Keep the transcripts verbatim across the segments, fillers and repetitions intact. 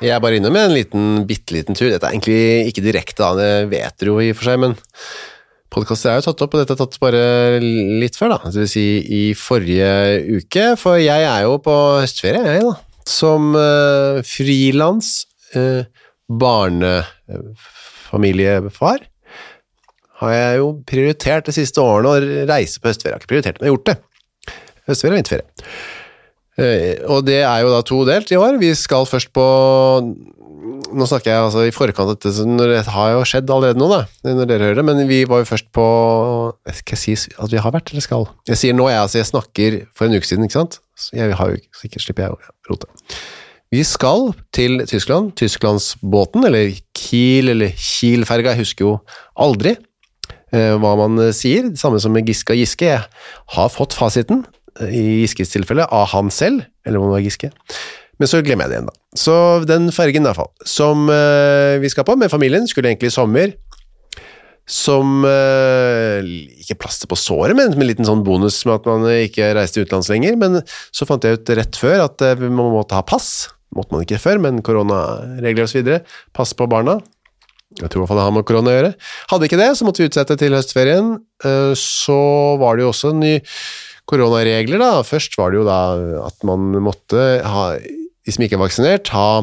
Jeg er bare innom med en liten, bitteliten tur. Dette er egentlig ikke direkte, da. Det vet du jo i og for seg, men podcastet er jo tatt opp, og dette er tatt bare litt før, da. Det vil si i forrige uke, for jeg er jo på høstferie, jeg da. Som uh, frilans uh, barnefamiliefar har jeg jo prioritert de siste årene å reise på høstferie. Jeg har ikke prioritert det, men jeg har gjort det. Høstferie og vinterferie. Uh, og det er jo da to delt i år. Vi skal først på, nå snakker jeg altså i forkant av dette, det har jo skjedd allerede nå da, når dere hører det, men vi var jo først på, skal jeg si at vi har vært eller skal? Jeg sier nå, jeg, altså jeg snakker for en uke siden, ikke sant? Så jeg har jo sikkert slipper jeg å rote. Vi skal til Tyskland, Tysklandsbåten, eller Kiel, eller Kiel-ferga, jeg husker jo aldri eh, hva man sier, det samme som med Giske og Giske. Jeg har fått fasiten, i Giskes tilfelle, av han selv, eller hva det var Giske. Men så glemmer jeg det igjen da. Så den fergen i hvert fall, som eh, vi skal på med familien, skulle egentlig i sommer, som eh, ikke plaster på såret, men med en liten sånn bonus med at man ikke reiste utenlands lenger, men så fant jeg ut rett før at eh, man måtte ha pass, måtte man ikke før, men koronaregler og så videre, pass på barna, jeg tror i hvert fall det har med korona å gjøre. Hadde ikke det, så måtte vi utsette til høstferien, eh, så var det jo også nye koronaregler da, først var det jo da at man måtte ha, hvis man ikke er vaksinert, ha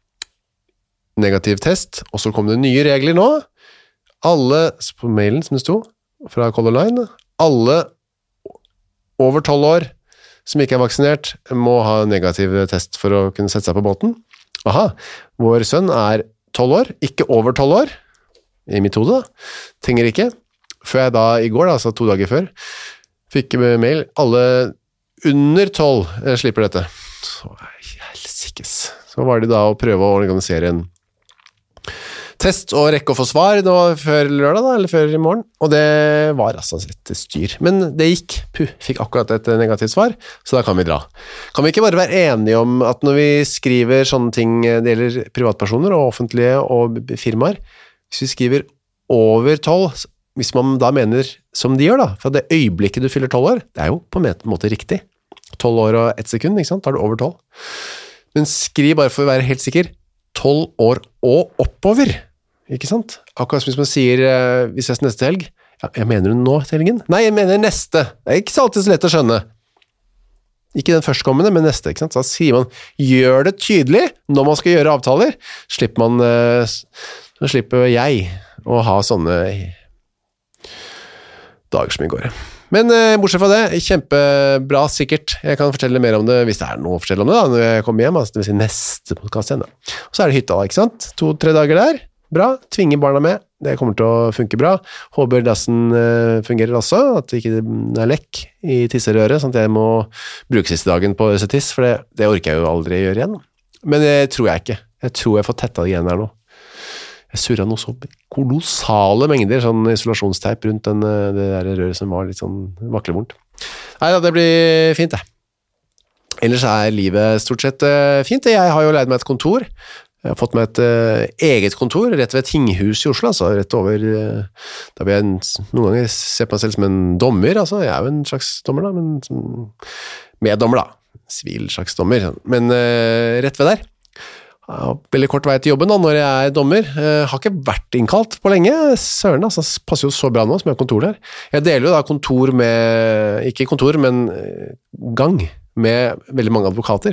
negativ test, og så kom det nye regler nå, alle, på mailen som det sto, fra Color Line, alle over tolv år som ikke er vaksinert, må ha negativ test for å kunne sette seg på båten. Aha, vår sønn er tolv år, ikke over tolv år, i mitt hode da, trenger ikke, før jeg da i går, da, altså to dager før, fikk mail, alle under tolv slipper dette. Så, helsikes. Så var det da å prøve å organisere en test og rekke å få svar nå før lørdag da, eller før i morgen, og det var altså et styr. Men det gikk, puh, fikk akkurat et negativt svar, så da kan vi dra. Kan vi ikke bare være enige om at når vi skriver sånne ting, det gjelder privatpersoner og offentlige og firmaer, hvis vi skriver over tolv, hvis man da mener som de gjør da, for det øyeblikket du fyller tolv år, det er jo på en måte riktig. tolv år og ett sekund, ikke sant? Da er du over tolv. Men skriv bare for å være helt sikker, tolv år og oppover, ikke sant? Akkurat som hvis man sier, eh, hvis jeg er neste helg, ja, jeg mener du nå til helgen? Nei, jeg mener neste. Det er ikke så alltid så lett å skjønne. Ikke den førstkommende, men neste, ikke sant? Så da sier man, gjør det tydelig når man skal gjøre avtaler, slipper man, eh, så slipper jeg å ha sånne dager som i går. Men eh, bortsett fra det, kjempebra sikkert. Jeg kan fortelle mer om det, hvis det er noe å fortelle om det da, når jeg kommer hjem, altså det vil si neste podcast igjen da. Og så er det hytta da, ikke sant? To-tre dager der, bra, tvinge barna med, det kommer til å funke bra. Håper dassen eh, fungerer også, at det ikke er lekk i tisserøret, sånn at jeg må bruke siste dagen på øse tiss, for det, det orker jeg jo aldri gjøre igjen. Men det tror jeg ikke. Jeg tror jeg får tetta det igjen her nå. Jeg surret noe så kolossale mengder sånn isolasjonsteip rundt den, det der røret som var litt sånn vaklevondt. Nei da, det blir fint det. Ellers er livet stort sett uh, fint. Jeg har jo leid meg et kontor. Jeg har fått meg et uh, eget kontor rett ved Tinghus i Oslo, altså rett over, uh, da vil jeg noen ganger se på meg selv som en dommer, altså jeg er jo en slags dommer da, men meddommer da, sivil slags dommer, men uh, rett ved der. Ja, veldig kort vei til jobben da, når jeg er dommer. Jeg har ikke vært innkalt på lenge. Søren, altså, passer jo så bra nå som jeg har kontor der. Jeg deler jo da kontor med, ikke kontor, men gang med veldig mange advokater.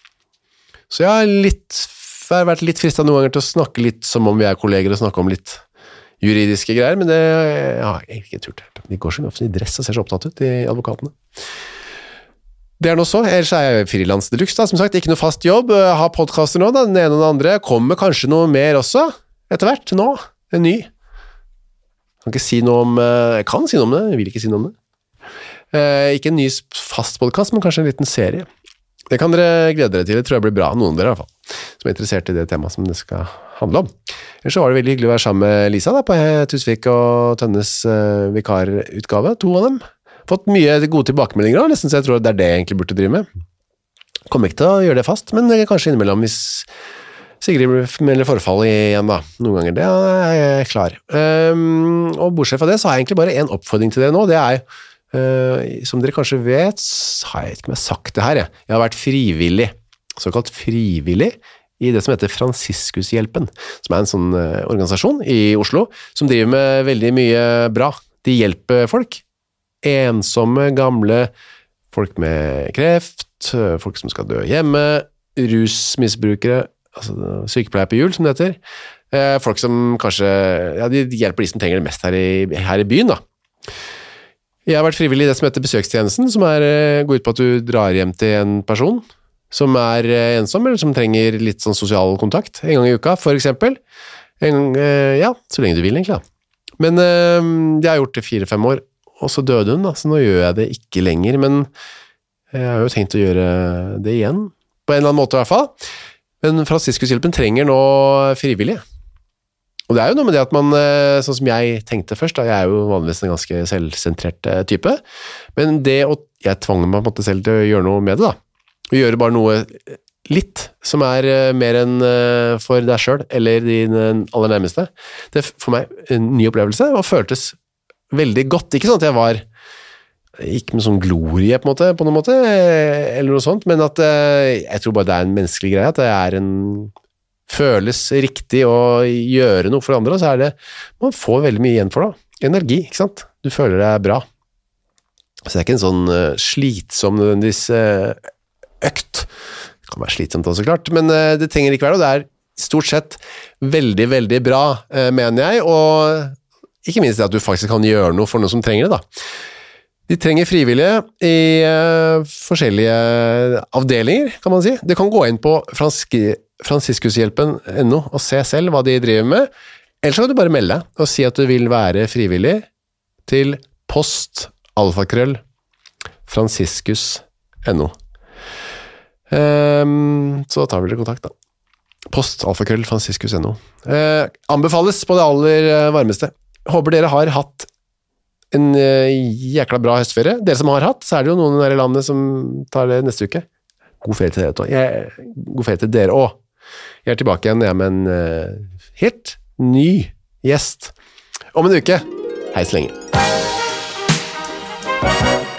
Så jeg har, litt, jeg har vært litt fristet noen ganger til å snakke litt som om vi er kolleger og snakke om litt juridiske greier, men det ja, jeg har ikke turt. De går så ofte i dress og ser så opptatt ut, de advokatene. Det er noe så, ellers er jeg frilans deluxe da, som sagt, ikke noe fast jobb, jeg har podcaster nå da, den ene og den andre, kommer kanskje noe mer også, etter hvert, nå, en ny. Jeg kan ikke si noe om, jeg kan si noe om det, jeg vil ikke si noe om det. Eh, ikke en ny fast podcast, men kanskje en liten serie. Det kan dere glede dere til, det tror jeg blir bra, noen av dere i hvert fall, som er interessert i det temaet som det skal handle om. Ellers så var det veldig hyggelig å være sammen med Lisa da, på Tusvik og Tønnes uh, vikarutgave, to av dem. Fått mye gode tilbakemeldinger da, nesten så jeg tror det er det jeg egentlig burde drive med. Kommer ikke til å gjøre det fast, men kanskje innimellom hvis Sigrid melder forfall igjen da, noen ganger, det er jeg klar. Um, og bortsett fra det, så har jeg egentlig bare en oppfordring til dere nå, det er, uh, som dere kanskje vet, har jeg ikke med sagt det her, jeg, jeg har vært frivillig, såkalt frivillig, i det som heter Fransiskushjelpen, som er en sånn uh, organisasjon i Oslo, som driver med veldig mye bra. De hjelper folk, ensomme, gamle, folk med kreft, folk som skal dø hjemme, rusmisbrukere, altså sykepleier på hjul, som det heter, uh, folk som kanskje, ja, de hjelper de som trenger det mest her i, her i byen da. Jeg har vært frivillig i det som heter besøkstjenesten, som er, går ut på at du drar hjem til en person som er ensom, eller som trenger litt sånn sosial kontakt, en gang i uka, for eksempel. En, ja, så lenge du vil egentlig. Da. Men jeg har gjort det fire-fem år, og så døde hun, da, så nå gjør jeg det ikke lenger, men jeg har jo tenkt å gjøre det igjen, på en eller annen måte i hvert fall. Men Fransiskushjelpen trenger nå frivillige. Og det er jo noe med det at man, sånn som jeg tenkte først, da, jeg er jo vanligvis en ganske selvsentrert type, men det å, jeg tvang meg på en måte selv til å gjøre noe med det da, og gjøre bare noe litt, som er mer enn for deg selv, eller din aller nærmeste, det er for meg en ny opplevelse, og føltes veldig godt, ikke sånn at jeg var, ikke med sånn glorie på en måte, på noen måte, eller noe sånt, men at jeg tror bare det er en menneskelig greie, at det er en føles riktig å gjøre noe for andre, så er det, man får veldig mye igjen for det. Energi, ikke sant? Du føler deg bra. Så det er ikke en sånn uh, slitsom nødvendigvis uh, økt. Det kan være slitsomt også, klart, men uh, det trenger ikke være det. Det er stort sett veldig, veldig bra, uh, mener jeg, og ikke minst det at du faktisk kan gjøre noe for noen som trenger det, da. De trenger frivillige i uh, forskjellige avdelinger, kan man si. Du kan gå inn på franske Fransiskushjelpen punkt no og se selv hva de driver med, eller så kan du bare melde og si at du vil være frivillig til post alfakrøll fransiskus punktum no. Um, så tar vi litt kontakt da. Post alfakrøll fransiskus punktum no. Uh, anbefales på det aller varmeste. Håper dere har hatt en uh, jækla bra høstferie. Dere som har hatt, så er det jo noen der i landet som tar det neste uke. God ferie til dere, jeg, god ferie til dere også. Jeg er tilbake igjen jeg, med en uh, helt ny gjest om en uke. Hei så lenge.